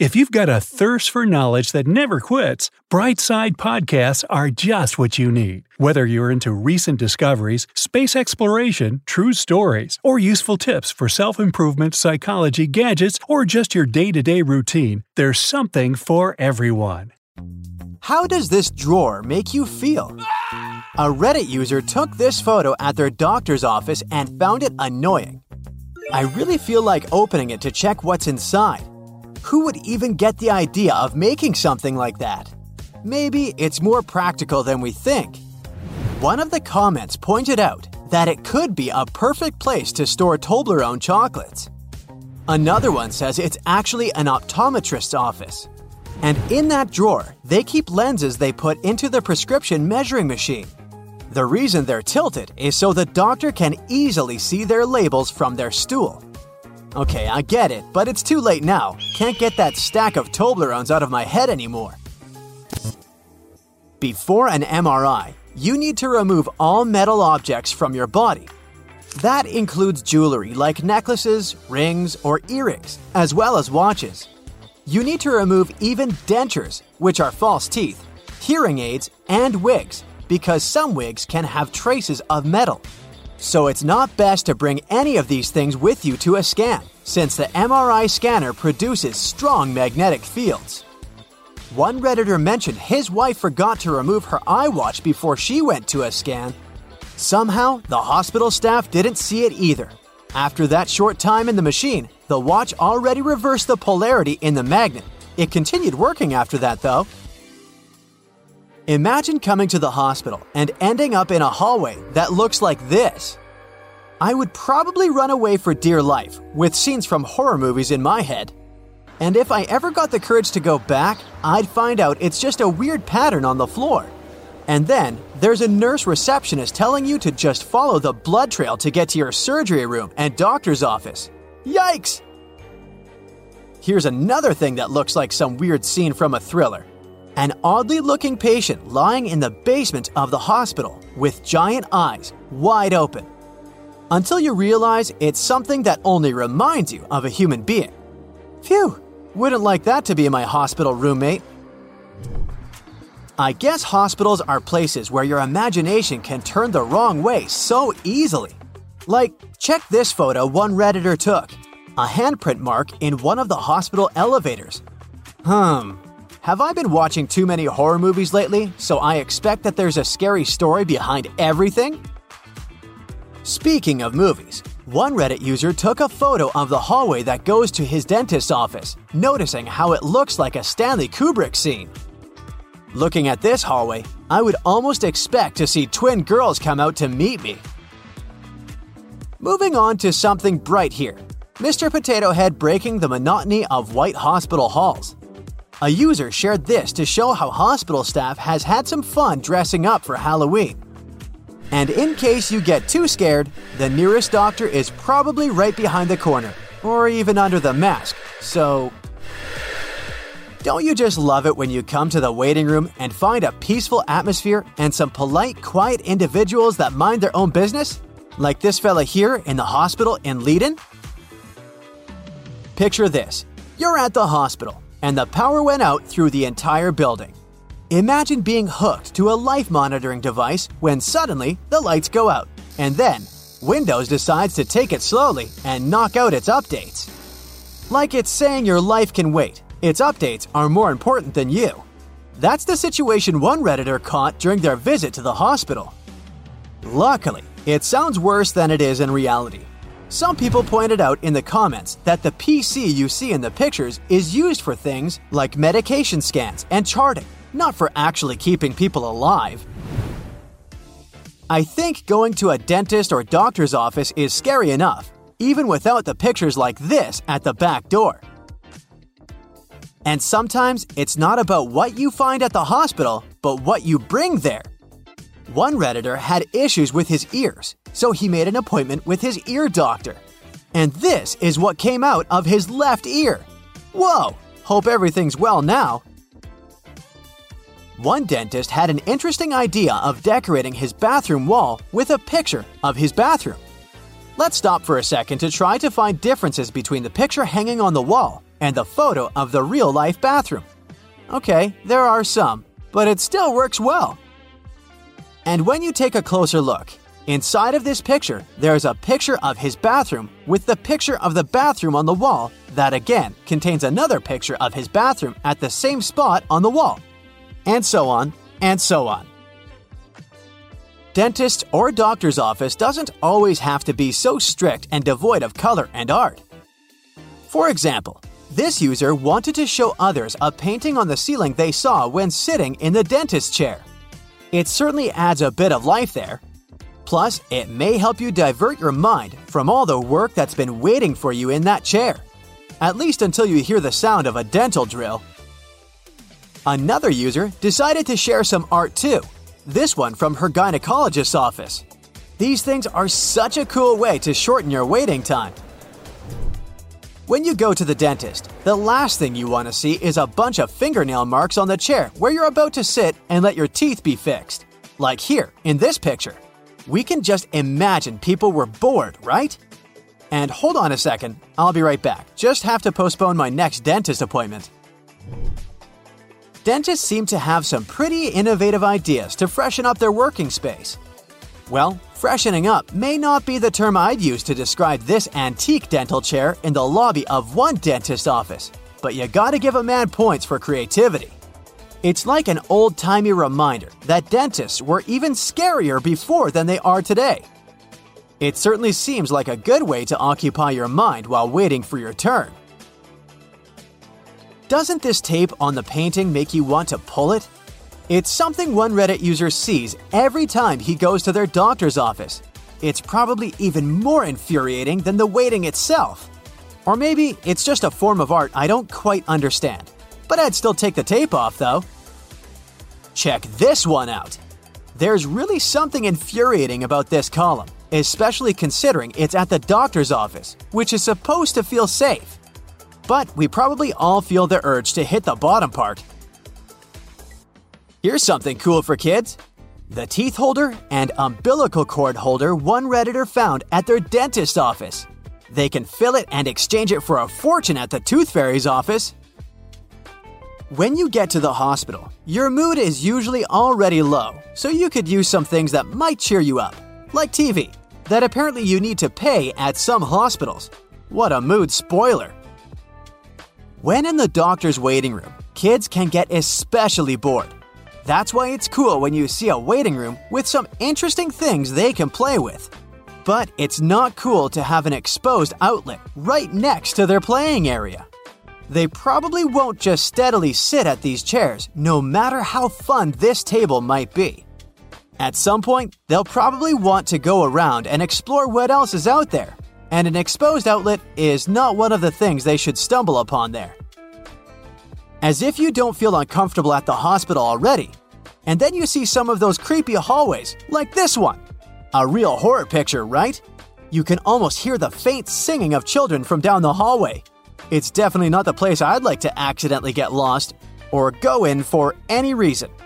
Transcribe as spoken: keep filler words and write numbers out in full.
If you've got a thirst for knowledge that never quits, Brightside Podcasts are just what you need. Whether you're into recent discoveries, space exploration, true stories, or useful tips for self-improvement, psychology, gadgets, or just your day-to-day routine, there's something for everyone. How does this drawer make you feel? A Reddit user took this photo at their doctor's office and found it annoying. I really feel like opening it to check what's inside. Who would even get the idea of making something like that? Maybe it's more practical than we think. One of the comments pointed out that it could be a perfect place to store Toblerone chocolates. Another one says it's actually an optometrist's office. And in that drawer, they keep lenses they put into the prescription measuring machine. The reason they're tilted is so the doctor can easily see their labels from their stool. Okay, I get it, but it's too late now. Can't get that stack of Toblerones out of my head anymore. Before an M R I, you need to remove all metal objects from your body. That includes jewelry like necklaces, rings, or earrings, as well as watches. You need to remove even dentures, which are false teeth, hearing aids, and wigs, because some wigs can have traces of metal. So it's not best to bring any of these things with you to a scan, since the M R I scanner produces strong magnetic fields. One Redditor mentioned his wife forgot to remove her iWatch before she went to a scan. Somehow, the hospital staff didn't see it either. After that short time in the machine, the watch already reversed the polarity in the magnet. It continued working after that, though. Imagine coming to the hospital and ending up in a hallway that looks like this. I would probably run away for dear life, with scenes from horror movies in my head. And if I ever got the courage to go back, I'd find out it's just a weird pattern on the floor. And then, there's a nurse receptionist telling you to just follow the blood trail to get to your surgery room and doctor's office. Yikes! Here's another thing that looks like some weird scene from a thriller. An oddly looking patient lying in the basement of the hospital with giant eyes wide open. Until you realize it's something that only reminds you of a human being. Phew, wouldn't like that to be my hospital roommate. I guess hospitals are places where your imagination can turn the wrong way so easily. Like, check this photo one Redditor took. A handprint mark in one of the hospital elevators. Hmm. Have I been watching too many horror movies lately, so I expect that there's a scary story behind everything? Speaking of movies, one Reddit user took a photo of the hallway that goes to his dentist's office, noticing how it looks like a Stanley Kubrick scene. Looking at this hallway, I would almost expect to see twin girls come out to meet me. Moving on to something bright here. Mister Potato Head breaking the monotony of white hospital halls. A user shared this to show how hospital staff has had some fun dressing up for Halloween. And in case you get too scared, the nearest doctor is probably right behind the corner, or even under the mask, so... Don't you just love it when you come to the waiting room and find a peaceful atmosphere and some polite, quiet individuals that mind their own business? Like this fella here in the hospital in Leiden? Picture this. You're at the hospital, and the power went out through the entire building. Imagine being hooked to a life monitoring device when suddenly the lights go out, and then Windows decides to take it slowly and knock out its updates. Like it's saying your life can wait, its updates are more important than you. That's the situation one Redditor caught during their visit to the hospital. Luckily, it sounds worse than it is in reality. Some people pointed out in the comments that the P C you see in the pictures is used for things like medication scans and charting, not for actually keeping people alive. I think going to a dentist or doctor's office is scary enough, even without the pictures like this at the back door. And sometimes it's not about what you find at the hospital, but what you bring there. One Redditor had issues with his ears, so he made an appointment with his ear doctor. And this is what came out of his left ear. Whoa! Hope everything's well now. One dentist had an interesting idea of decorating his bathroom wall with a picture of his bathroom. Let's stop for a second to try to find differences between the picture hanging on the wall and the photo of the real-life bathroom. Okay, there are some, but it still works well. And when you take a closer look, inside of this picture, there's a picture of his bathroom with the picture of the bathroom on the wall that again contains another picture of his bathroom at the same spot on the wall. And so on, and so on. Dentist or doctor's office doesn't always have to be so strict and devoid of color and art. For example, this user wanted to show others a painting on the ceiling they saw when sitting in the dentist chair. It certainly adds a bit of life there. Plus, it may help you divert your mind from all the work that's been waiting for you in that chair. At least until you hear the sound of a dental drill. Another user decided to share some art too. This one from her gynecologist's office. These things are such a cool way to shorten your waiting time. When you go to the dentist, the last thing you want to see is a bunch of fingernail marks on the chair where you're about to sit and let your teeth be fixed. Like here, in this picture. We can just imagine people were bored, right? And hold on a second, I'll be right back. Just have to postpone my next dentist appointment. Dentists seem to have some pretty innovative ideas to freshen up their working space. Well, freshening up may not be the term I'd use to describe this antique dental chair in the lobby of one dentist office, but you gotta give a man points for creativity. It's like an old-timey reminder that dentists were even scarier before than they are today. It certainly seems like a good way to occupy your mind while waiting for your turn. Doesn't this tape on the painting make you want to pull it? It's something one Reddit user sees every time he goes to their doctor's office. It's probably even more infuriating than the waiting itself. Or maybe it's just a form of art I don't quite understand. But I'd still take the tape off, though. Check this one out. There's really something infuriating about this column, especially considering it's at the doctor's office, which is supposed to feel safe. But we probably all feel the urge to hit the bottom part. Here's something cool for kids. The teeth holder and umbilical cord holder one Redditor found at their dentist office. They can fill it and exchange it for a fortune at the Tooth Fairy's office. When you get to the hospital, your mood is usually already low, so you could use some things that might cheer you up, like T V, that apparently you need to pay at some hospitals. What a mood spoiler! When in the doctor's waiting room, kids can get especially bored. That's why it's cool when you see a waiting room with some interesting things they can play with. But it's not cool to have an exposed outlet right next to their playing area. They probably won't just steadily sit at these chairs, no matter how fun this table might be. At some point, they'll probably want to go around and explore what else is out there, and an exposed outlet is not one of the things they should stumble upon there. As if you don't feel uncomfortable at the hospital already, and then you see some of those creepy hallways, like this one. A real horror picture, right? You can almost hear the faint singing of children from down the hallway. It's definitely not the place I'd like to accidentally get lost or go in for any reason.